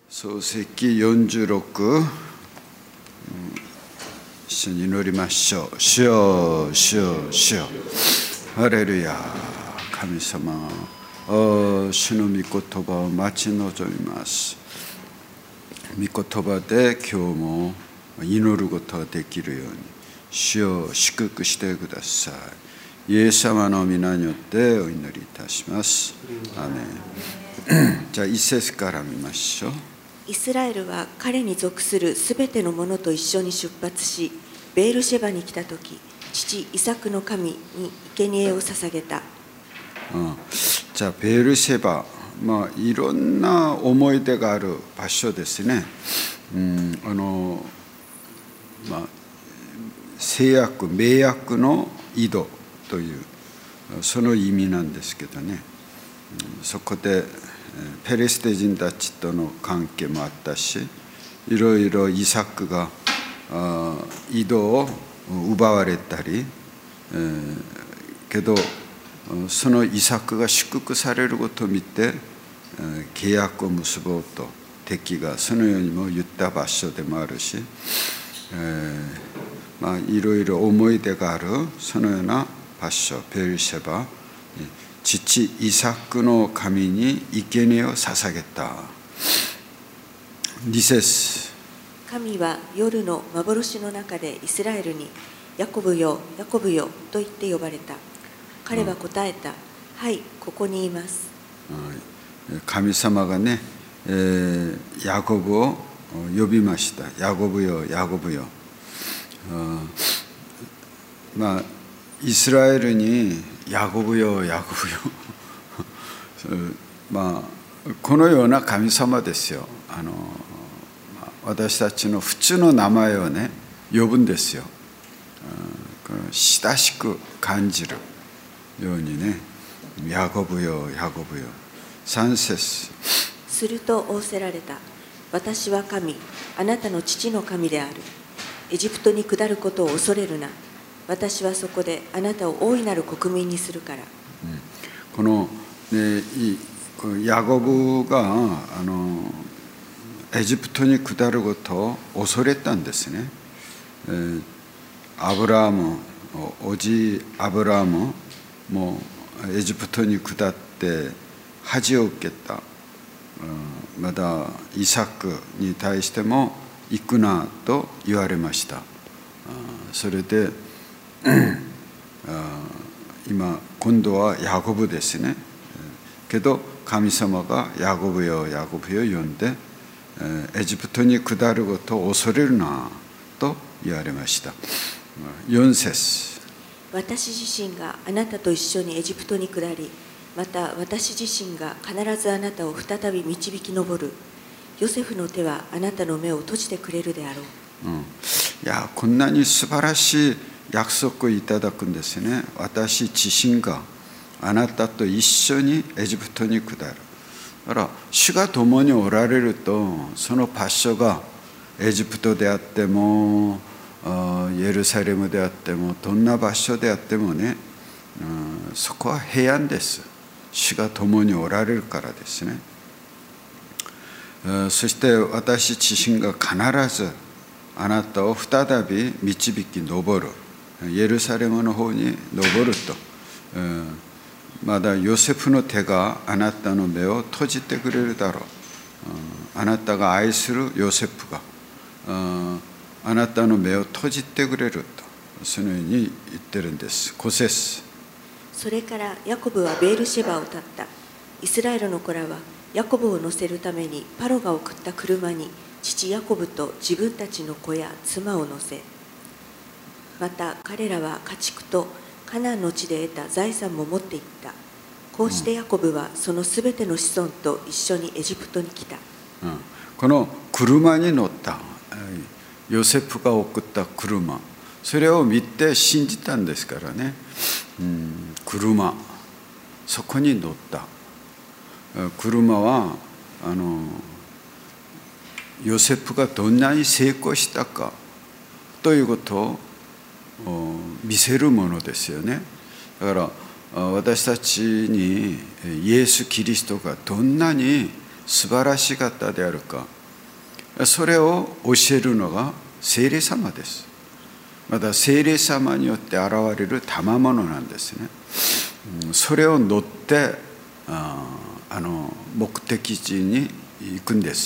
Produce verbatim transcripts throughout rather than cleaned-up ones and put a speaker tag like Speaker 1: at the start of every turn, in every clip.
Speaker 1: 創世記よんじゅうろく、一緒に祈りましょう。主よ、主よ、主よ。ハレルヤ。神様、主の御言葉を待ち望みます。御言葉で今日も祈ることができるように、主を祝福してください。イエス様の皆によってお祈りいたします。アーメン。じゃあ一節から見ましょう。
Speaker 2: イスラエルは彼に属するすべてのものと一緒に出発し、ベールシェバに来たとき、父イサクの神に生贄を捧げた。
Speaker 1: うん、じゃあベールシェバ、まあいろんな思い出がある場所ですね。うん、あのまあ制約、名約の井戸というその意味なんですけどね。うん、そこでペレステ人たちとの関係もあったし、いろいろイサクが井戸を奪われたり、えー、けどそのイサクが祝福されることを見て、えー、契約を結ぼうと敵がそのようにも言った場所でもあるし、えー、まあいろいろ思い出があるそのような場所、ベールシェバ、父イサクの神に生贄を捧げた。に節。
Speaker 2: 神は夜の幻の中でイスラエルにヤコブよヤコブよと言って呼ばれた。彼は答えた、うん、はい、ここにいます。
Speaker 1: 神様がね、えー、ヤコブを呼びました。ヤコブよヤコブよ。まあイスラエルにヤコブよヤコブよまあこのような神様ですよ。あの、まあ、私たちの普通の名前をね呼ぶんですよ。親しく感じるようにね、ヤコブよヤコブよ。さん節。
Speaker 2: すると仰せられた。私は神、あなたの父の神である。エジプトに下ることを恐れるな。私はそこであなたを大いなる国民にするから。うん、
Speaker 1: この、ね、ヤコブがあのエジプトに下ることを恐れたんですね。えー、アブラハム、おじアブラハムもエジプトに下って恥を受けた。うん、まだイサクに対しても行くなと言われました。それで今今度はヤコブですね。けど神様がヤコブよヤコブよ呼んで、エジプトに下ることを恐れるなと言われました。よん節。
Speaker 2: 私自身があなたと一緒にエジプトに下り、また私自身が必ずあなたを再び導き上る。ヨセフの手はあなたの目を閉じてくれるであろう。うん、い
Speaker 1: やこんなに素晴らしい約束をいただくんですね。私自身があなたと一緒にエジプトに下る。だから主が共におられると、その場所がエジプトであってもエルサレムであってもどんな場所であってもね、うん、そこは平安です。主が共におられるからですね。そして私自身が必ずあなたを再び導き上る。エルサレムの方に上ると。まだヨセフの手があなたの目を閉じてくれるだろう。あなたが愛するヨセフがあなたの目を閉じてくれると、そのように言ってるんです。ご節。
Speaker 2: それからヤコブはベールシェバを立った。イスラエルの子らはヤコブを乗せるためにパロが送った車に父ヤコブと自分たちの子や妻を乗せ、また彼らは家畜とカナンの地で得た財産も持っていった。こうしてヤコブはそのすべての子孫と一緒にエジプトに来た。
Speaker 1: うん、この車に乗ったヨセフが送った車、それを見て信じたんですからね。うん、車、そこに乗った。車はあのヨセフがどんなに成功したかということを見せるものですよね。だから私たちにイエス・キリストがどんなに素晴らしかったであるか、それを教えるのが聖霊様です。また聖霊様によって現れる賜物なんですね。それを乗ってああの目的地に行くんです。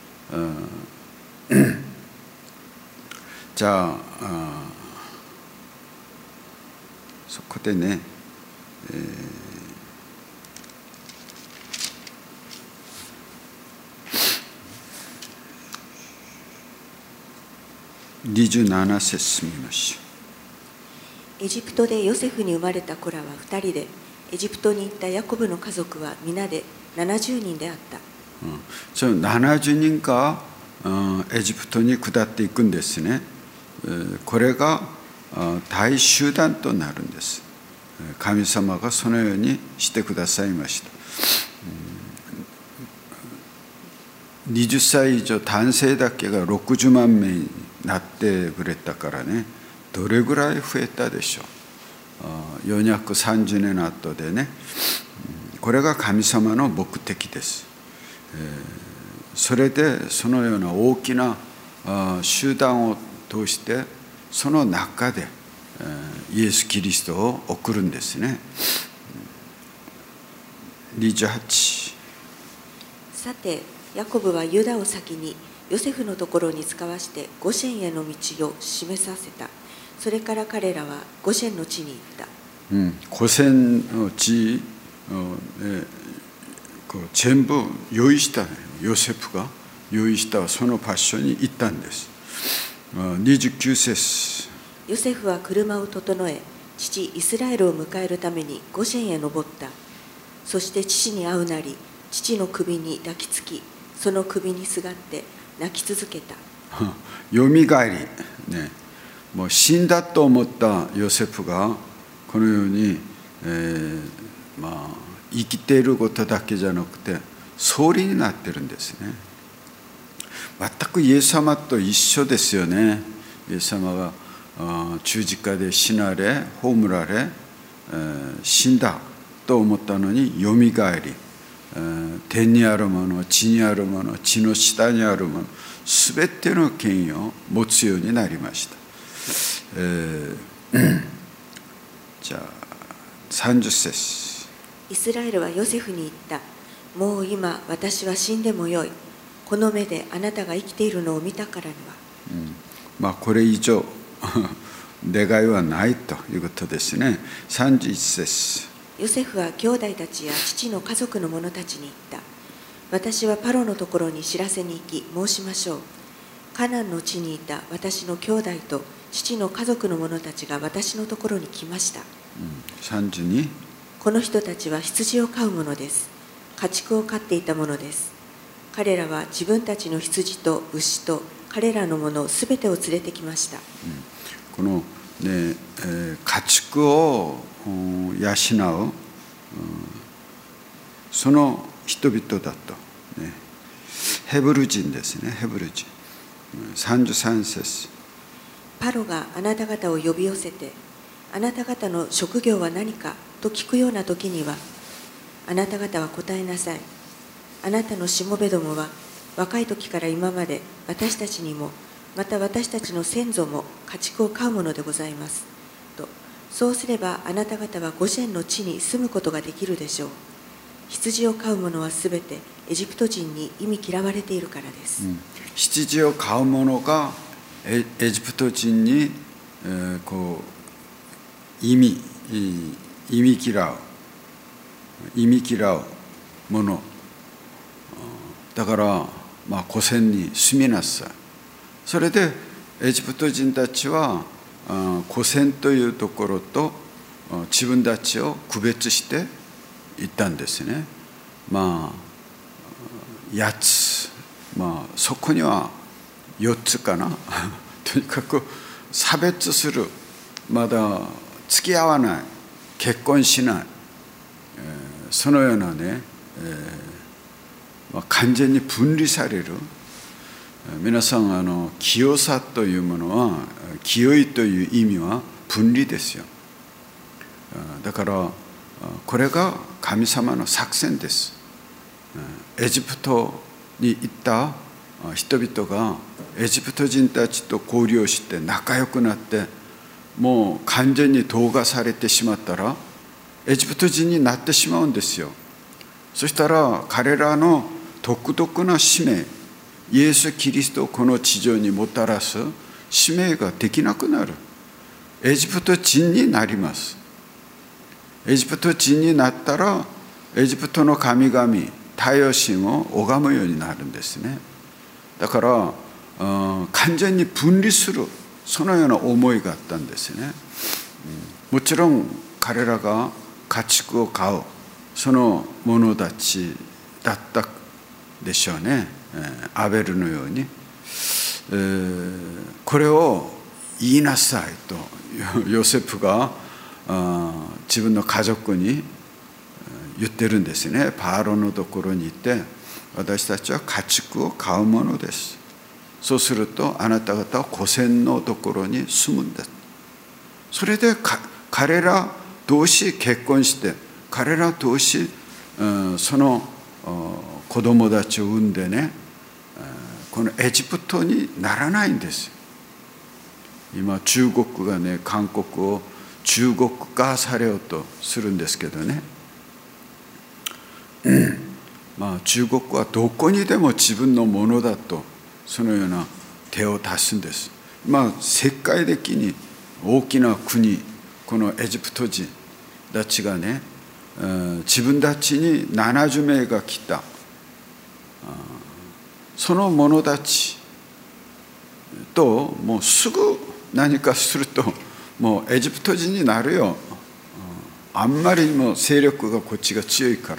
Speaker 1: じゃあ、あそこでね、えー、にじゅうなな節見ましょ
Speaker 2: う。エジプトでヨセフに生まれた子らはふたりで、エジプトに行ったヤコブの家族は皆でななじゅうにんであった。
Speaker 1: うん、そのななじゅうにんが、うん、エジプトに下っていくんですね。これが大集団となるんです。神様がそのようにしてくださいました。うん、はたち以上男性だけがろくじゅうまんめいになってくれたからね、どれぐらい増えたでしょう。よんひゃくさんじゅうねんの後でね、これが神様の目的です。それでそのような大きな集団を通してその中でイエス・キリストを送るんですね。にじゅうはち。
Speaker 2: さてヤコブはユダを先にヨセフのところに使わしてゴシェンへの道を示させた。それから彼らはゴシェンの地に行った。
Speaker 1: うん、ゴシェンの地を、ね、こう全部用意したね。ヨセフが用意したその場所に行ったんです。にじゅうきゅう節。
Speaker 2: ヨセフは車を整え、父イスラエルを迎えるためにゴシェンへ登った。そして父に会うなり、父の首に抱きつき、その首にすがって泣き続けた。
Speaker 1: よみがえり、ね、もう死んだと思ったヨセフがこのように、えーまあ、生きていることだけじゃなくて総理になってるんですね。全くイエス様と一緒ですよね。イエス様が十字架で死なれ葬られ、えー、死んだと思ったのによみがえり、えー、天にあるもの、地にあるもの、地の下にあるもの、すべての権威を持つようになりました。えー、じゃあさんじゅっ節。
Speaker 2: イスラエルはヨセフに言った。もう今私は死んでもよい。この目であなたが生きているのを見たからには、
Speaker 1: うん、まあこれ以上願いはないということですね。さんじゅういち節。
Speaker 2: ヨセフは兄弟たちや父の家族の者たちに言った。私はパロのところに知らせに行き申しましょう。カナンの地にいた私の兄弟と父の家族の者たちが私のところに来ました。うん、
Speaker 1: さんじゅうに。
Speaker 2: この人たちは羊を飼う者です。家畜を飼っていた者です。彼らは自分たちの羊と牛と彼らのものすべてを連れてきました。うん、
Speaker 1: この、ねえー、家畜を養う、うん、その人々だと、ね、ヘブル人ですね。ヘブル人。さんじゅうさん節。
Speaker 2: パロがあなた方を呼び寄せて、あなた方の職業は何かと聞くような時には、あなた方は答えなさい。あなたのしもべどもは若い時から今まで私たちにもまた私たちの先祖も家畜を飼うものでございますと。そうすればあなた方はゴシェンの地に住むことができるでしょう。羊を飼う者はすべてエジプト人に忌み嫌われているからです。うん、
Speaker 1: 羊を飼う者が エ, エジプト人に、えー、こう忌み忌み嫌う忌み嫌うものだから、まあ、古戦に住みなさい。それでエジプト人たちは古戦というところと自分たちを区別していったんですね。まあやつ、まあ、そこにはよっつかなとにかく差別する、まだ付き合わない、結婚しない、えー、そのようなね、えー完全に分離される。皆さん、あの清さというものは、清いという意味は分離ですよ。だからこれが神様の作戦です。 エジプトに行った人々がエジプト人たちと交流をして仲良くなって、もう完全に統合されてしまったらエジプト人になってしまうんですよ。そしたら彼らの独特な使命、イエス・キリストをこの地上にもたらす使命ができなくなる。エジプト人になります。エジプト人になったらエジプトの神々、太陽神を拝むようになるんですね。だから、うん、完全に分離する、そのような思いがあったんですね。うん、もちろん彼らが家畜を飼うその者たちだったでしょうね。アベルのように、えー、これを言いなさいとヨセフが自分の家族に言ってるんですね。パロのところに行って、私たちは家畜を飼うものです。そうするとあなた方は古戦のところに住むんだ。それで彼ら同士結婚して、彼ら同士、うん、その子供たちを産んでね、このエジプトにならないんですよ。今中国がね、韓国を中国化されようとするんですけどね、うん、まあ中国はどこにでも自分のものだと、そのような手を出すんです。まあ世界的に大きな国、このエジプト人たちがね、自分たちにななじゅうめいが来た、その者たちともうすぐ何かするともうエジプト人になるよ。あんまりにも勢力がこっちが強いから。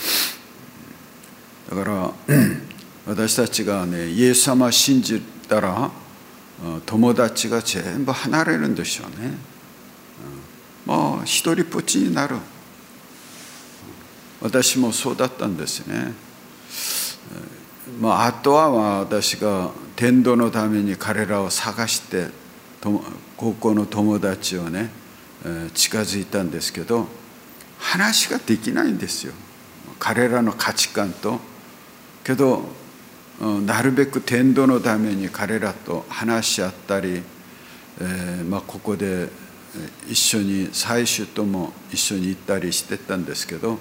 Speaker 1: だから私たちがね、イエス様を信じたら友達が全部離れるんでしょうね。もう一人ぽっちになる。私もそうだったんですね。まあ、あとは私が伝道のために彼らを探して高校の友達をね近づいたんですけど、話ができないんですよ、彼らの価値観と。けどなるべく伝道のために彼らと話し合ったり、えーまあ、ここで一緒に採取とも一緒に行ったりしてたんですけど、うん、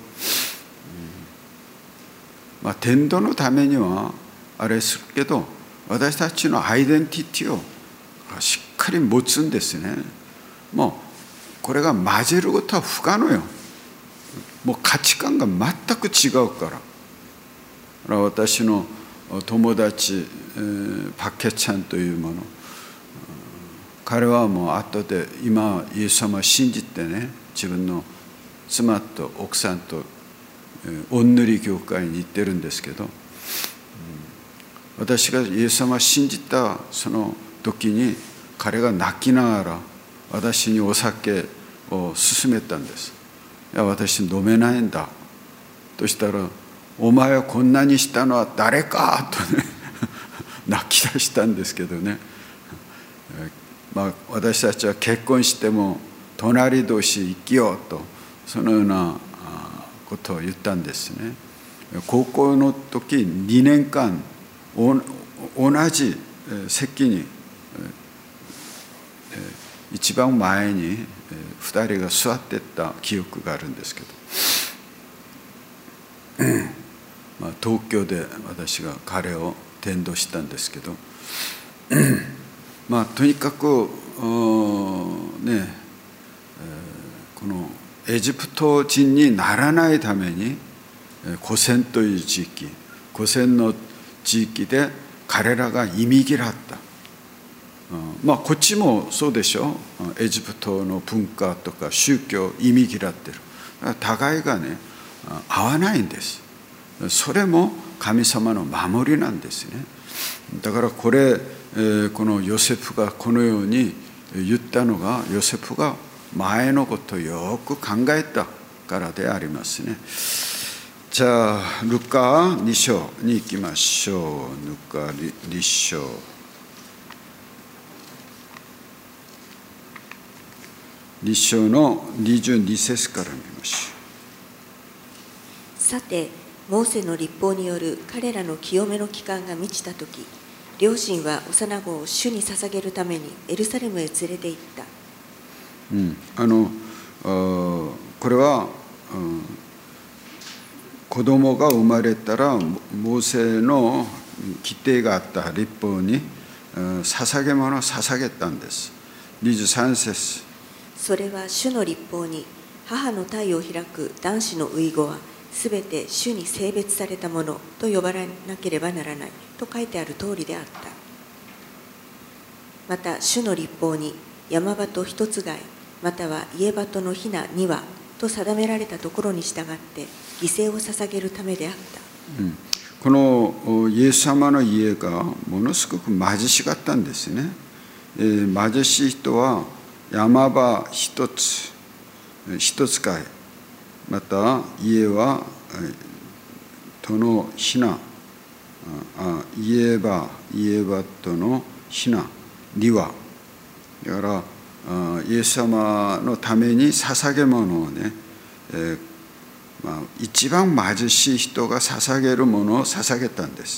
Speaker 1: まあ伝道のためにはあれするけど、私たちのアイデンティティをしっかり持つんですね。もうこれが混ぜることは不可能よ。もう価値観が全く違うから。だから私の友達、えー、パケちゃんというもの、彼はもう後で今イエス様を信じてね、自分の妻と奥さんとおんぬり教会に行ってるんですけど、私がイエス様を信じたその時に彼が泣きながら私にお酒を勧めたんです。いや、私飲めないんだとしたら、お前をこんなにしたのは誰かとね泣き出したんですけどね、まあ、私たちは結婚しても隣同士生きようと、そのようなことを言ったんですね。高校の時にねんかん同じ席に一番前にふたりが座っていった記憶があるんですけど、まあ、東京で私が彼を伝道したんですけどまあとにかくね、このエジプト人にならないために古戦という地域、古戦の地域で彼らが忌み嫌った。まあこっちもそうでしょ。エジプトの文化とか宗教を忌み嫌ってる。互いがね合わないんです。それも神様の守りなんですね。だからこれ、このヨセフがこのように言ったのが、ヨセフが前のことをよく考えたからでありますね。じゃあルカに章に行きましょう。ルカに章に章のにじゅうに節から見ましょう。
Speaker 2: さてモーセの律法による彼らの清めの期間が満ちたとき、両親は幼子を主に捧げるためにエルサレムへ連れて行った。
Speaker 1: うん、あのあこれは、うん、子供が生まれたらモーセの規定があった律法に、うん、捧げ物を捧げたんです。にじゅうさん節。
Speaker 2: それは主の律法に、母の胎を開く男子の遺語はすべて主に性別されたものと呼ばれなければならないと書いてある通りであった。また主の律法に、山鳩一つ飼いまたは家鳩の雛に羽と定められたところに従って犠牲を捧げるためであった。
Speaker 1: うん、このイエス様の家がものすごく貧しかったんですね。えー、貧しい人は山場一つ一つ飼い、また家は戸の雛、あ家は家は戸の雛に羽だから、イエス様のために捧げ物をね、えーまあ、一番貧しい人が捧げるものを捧げたんです。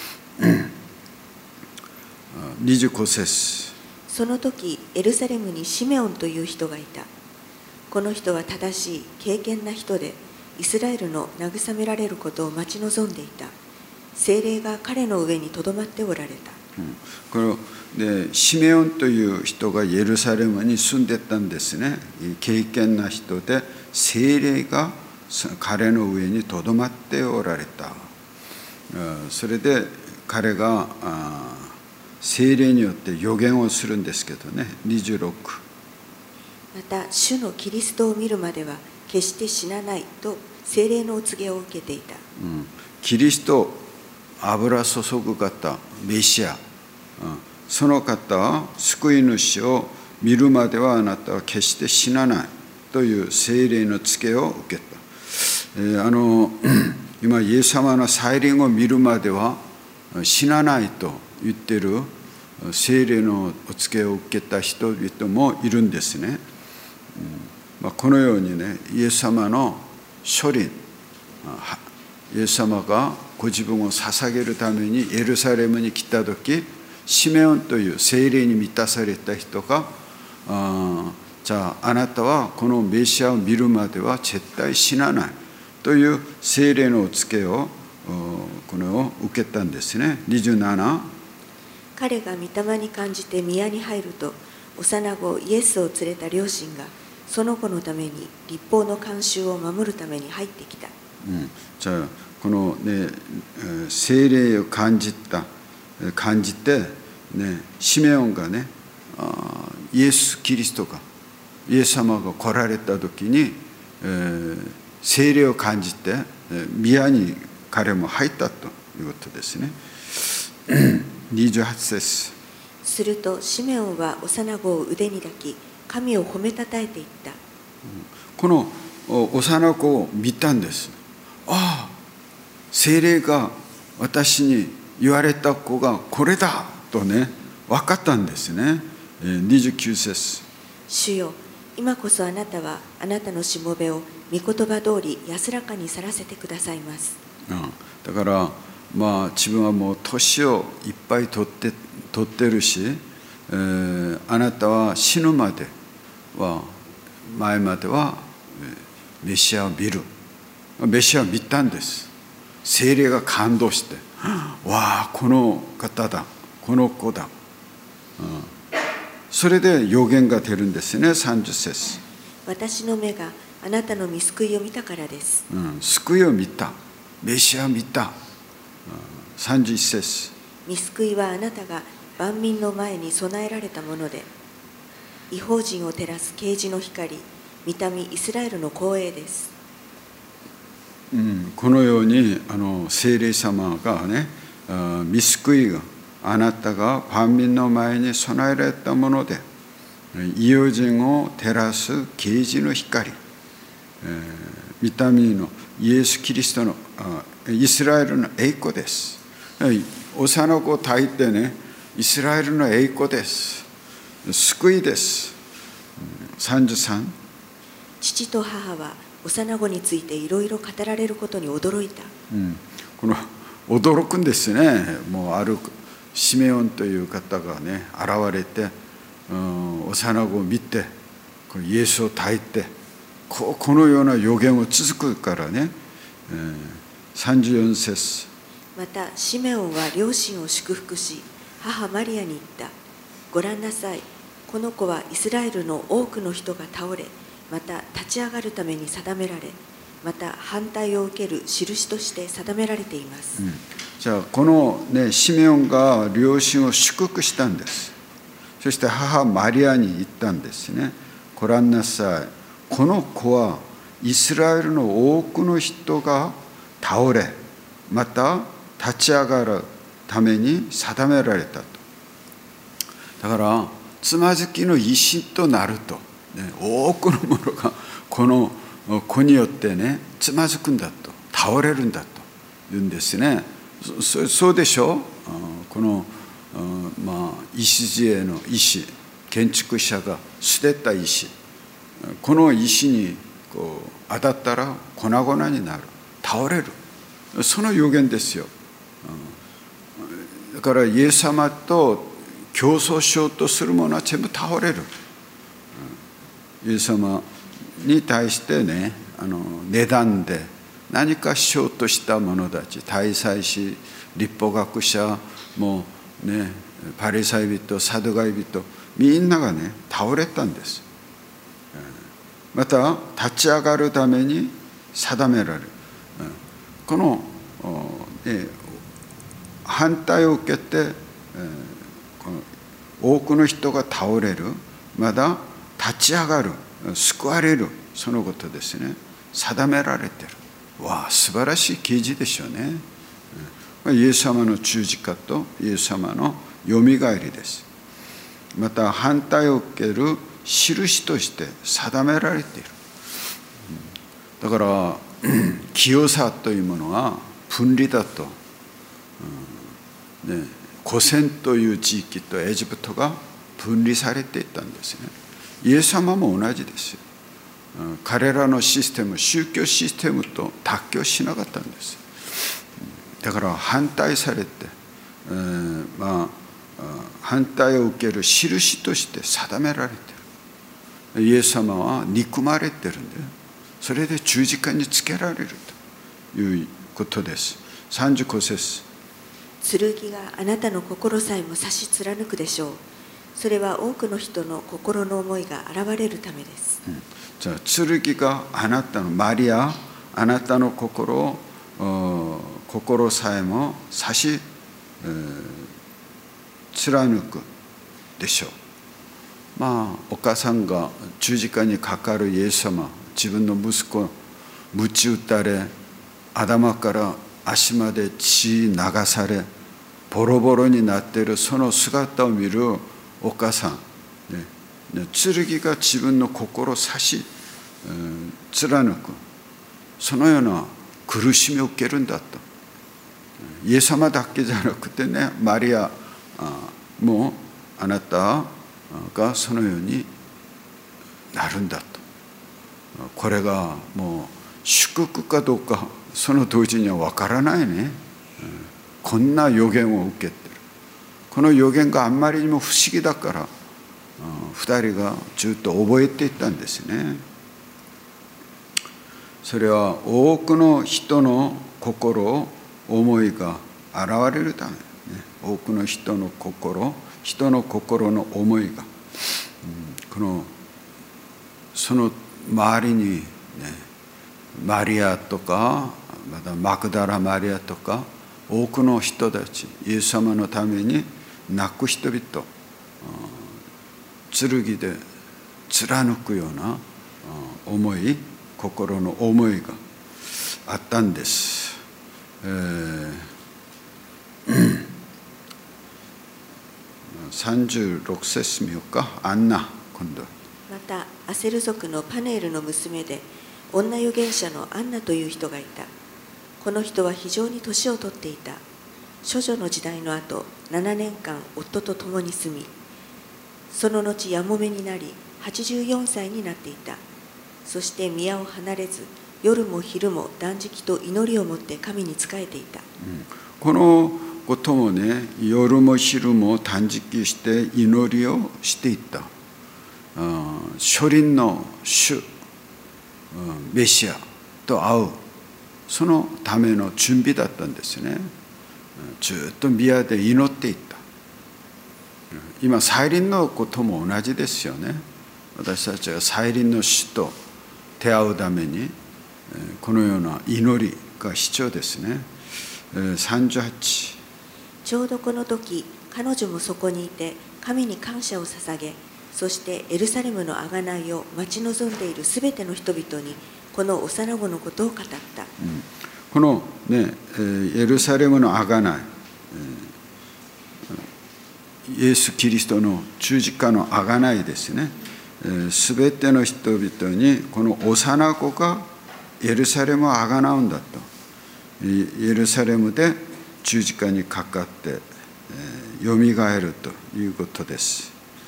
Speaker 1: にじゅうご節。
Speaker 2: その時エルサレムにシメオンという人がいた。この人は正しい敬虔な人で、イスラエルの慰められることを待ち望んでいた。聖霊が彼の上にとどまっておられた。
Speaker 1: うん、これでシメオンという人がエルサレムに住んでたんですね。敬虔な人で、聖霊が彼の上にとどまっておられた。それで彼が聖霊によって予言をするんですけどね。にじゅうろく。
Speaker 2: また主のキリストを見るまでは決して死なないと聖霊のお告げを受けていた。
Speaker 1: うん、キリスト、油注ぐ方、メシア、うん、その方は救い主を見るまではあなたは決して死なないという聖霊の告げを受けた。えー、あの今イエス様の再臨を見るまでは死なないと言ってる聖霊のお告げを受けた人々もいるんですね。うんまあ、このようにね、イエス様の初臨、イエス様がご自分を捧げるためにエルサレムに来た時、シメオンという聖霊に満たされた人が、あじゃああなたはこのメシアを見るまでは絶対死なないという聖霊のお告げをこれを受けたんですね。にじゅうなな。
Speaker 2: 彼が御霊に感じて宮に入ると、幼子イエスを連れた両親がその子のために律法の慣習を守るために入ってきた。
Speaker 1: うん、じゃあこのね、聖霊を感じた感じてね、シメオンがね、あイエス・キリストがイエス様が来られた時に、えー、聖霊を感じて、えー、宮に彼も入ったということですね。にじゅうはち節。
Speaker 2: するとシメオンは幼子を腕に抱き、神を褒めたたえていった。
Speaker 1: この幼子を見たんです。ああ、聖霊が私に言われた子がこれだとね、分かったんですね。にじゅうきゅう節。
Speaker 2: 主よ、今こそあなたはあなたのしもべを御言葉通り安らかに去らせてくださいます。
Speaker 1: うん、だからまあ自分はもう年をいっぱい取って取ってるし、えー、あなたは死ぬまでは前まではメシアを見る。メシアを見たんです。聖霊が感動して、わあこの方だ、この子だ、うん、それで予言が出るんですね。さんじゅう節。
Speaker 2: 私の目があなたの御救いを見たからです。
Speaker 1: うん、救いを見た、メシアを見た、うん、さんじゅういち節。
Speaker 2: 御救いはあなたが万民の前に備えられたもので、異邦人を照らす啓示の光、御民イスラエルの光栄です。
Speaker 1: うん、このようにあの聖霊様がね、御救いがあなたが万民の前に備えられたもので、異邦人を照らす啓示の光、えー、御民のイエス・キリストのイスラエルの栄光です。幼子を抱いてね、イスラエルの栄光です。救いです。さんじゅうさん。
Speaker 2: 父と母は幼子についていろいろ語られることに驚いた。
Speaker 1: うん、この驚くんですね。もうあるシメオンという方がね現れて、うん、幼子を見てこのイエスを抱いてここのような予言を続くからね、えー、さんじゅうよん節。
Speaker 2: またシメオンは両親を祝福し、母マリアに言った。ご覧なさい、この子はイスラエルの多くの人が倒れ、また立ち上がるために定められ、また反対を受ける印として定められています。
Speaker 1: うん、じゃあこのねシメオンが両親を祝福したんです。そして母マリアに言ったんですね。ご覧なさい、この子はイスラエルの多くの人が倒れ、また立ち上がるために定められたと。だからつまずきの石となると、ね、多くのものがこの子によってねつまずくんだと、倒れるんだと言うんですね。そ, そうでしょう。このまあ礎の石、建築者が捨てた石、この石にこう当たったら粉々になる、倒れる、その予言ですよ。だからイエス様と競争しようとするものは全部倒れる。イエス様に対してね、あの値段で何かしようとした者たち、大祭司、律法学者もね、パリサイ人、サドガイ人、みんながね倒れたんです。また立ち上がるために定められる。この、ね、反対を受けて、この多くの人が倒れる、まだ立ち上がる、救われる、そのことですね。定められている。わあ、素晴らしい記事でしょうね。イエス様の十字架とイエス様のよみがえりです。また反対を受ける印として定められている。だから清さというものは分離だと、うんね、古戦という地域とエジプトが分離されていったんですね。イエス様も同じですよ。彼らのシステム、宗教システムと妥協しなかったんです。だから反対されて、えー、まあ反対を受ける印として定められている。イエス様は憎まれてるんで、それで十字架につけられるということです。さんじゅうご節。
Speaker 2: 剣があなたの心さえも刺し貫くでしょう。それは多くの人の心の思いが現れるためです。
Speaker 1: うん、じゃあ剣があなたのマリア、あなたの心を心さえも刺し、えー、貫くでしょう。まあお母さんが十字架にかかるイエス様、自分の息子鞭打たれ、頭から足まで血流されボロボロになっているその姿を見るお母さん、ねね、剣が自分の心を刺し、えー、貫く、そのような苦しみを受けるんだと。イエス様だけじゃなくてね、マリアもあなたがそのようになるんだと。これがもう祝福かどうかその当時には分からないね。こんな予言を受けてる。この予言があんまりにも不思議だから二人がずっと覚えていったんですね。それは多くの人の心、思いが現れるため、ね、多くの人の心、人の心の思いが、うん、このその周りに、ね、マリアとかまたマクダラマリアとか多くの人たち、イエス様のために泣く人々、剣で貫くような思い、心の思いがあったんです。えー、さんじゅうろく節見ようか。アンナ、今度。
Speaker 2: またアセル族のパネールの娘で女預言者のアンナという人がいた。この人は非常に年を取っていた。処女の時代の後ななねんかん夫と共に住み、その後やもめになりはちじゅうよんさいになっていた。 そして宮を離れず、夜も昼も断食と祈りをもって神に仕えていた。
Speaker 1: このこともね、夜も昼も断食して祈りをしていった。初臨の主、メシアと会う、そのための準備だったんですね。ずっと宮で祈っていった。今、再臨のことも同じですよね。私たちは再臨の主と出会うために、このような祈りが必要ですね。さんじゅうはち。
Speaker 2: ちょうどこの時、彼女もそこにいて、神に感謝を捧げ、そしてエルサレムの贖いを待ち望んでいるすべての人々に、この幼子のことを語った。うん、
Speaker 1: このね、エルサレムの贖い、イエス・キリストの十字架の贖いですね。すべての人々にこの幼子がエルサレムを贖うんだと。エルサレムで十字架にかかってよみがえるということです。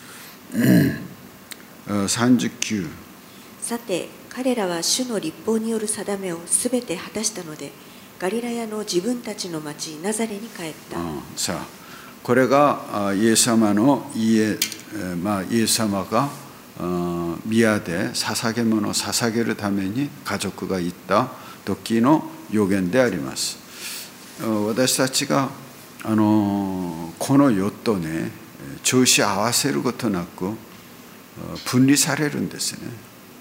Speaker 1: さんじゅうきゅう。
Speaker 2: さて彼らは主の律法による定めをすべて果たしたので、ガリラヤの自分たちの町ナザレに帰った。
Speaker 1: さあ、これがイエス様の家、まあ、イエス様が宮で捧げ物を捧げるために家族が行った時の予言であります。私たちがあのこの世とね、調子合わせることなく分離されるんですね。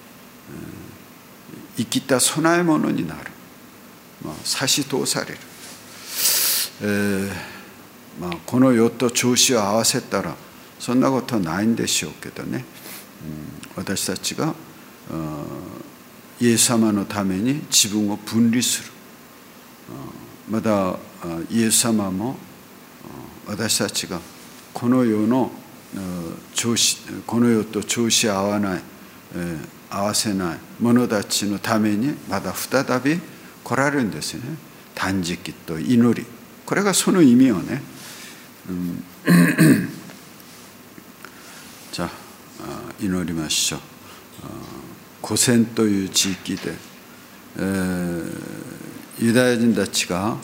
Speaker 1: 生きた供え物になる、まあ、差し通される、えーまあ、この世と調子を合わせたらそんなことはないんでしょうけどね、うん、私たちがイエス様のために自分を分離する。またイエス様も私たちがこの世の調子この世と調子合わない、えー、合わせない者たちのためにまた再び来られるんですね。断食と祈り、これがその意味をね、うん、じゃあ祈りましょう。古線という地域で、えー、ユダヤ人たちが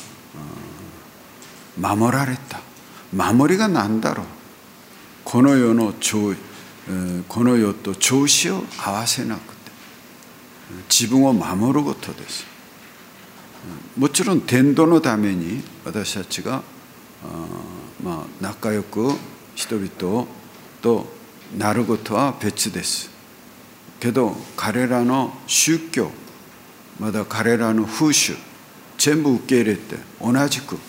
Speaker 1: 守られた。守りが何だろう。この世の調、この世と調子を合わせなくて自分を守ることです。もちろん伝道のために私たちがまあ仲良く人々となることは別です。けど彼らの宗教、まだ彼らの風習全部受け入れて同じくね、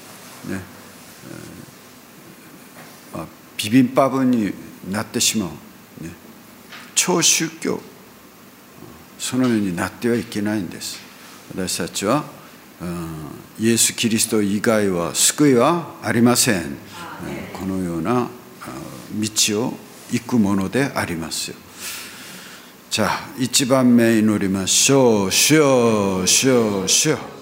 Speaker 1: まあ、ビビンバブになってしまう、ね、超宗教、そのようになってはいけないんです。私たちはイエス・キリスト以外は救いはありません。このような道を行くものでありますよ。じゃあいちばんめ祈りましょう。主よ、主よ、主よ。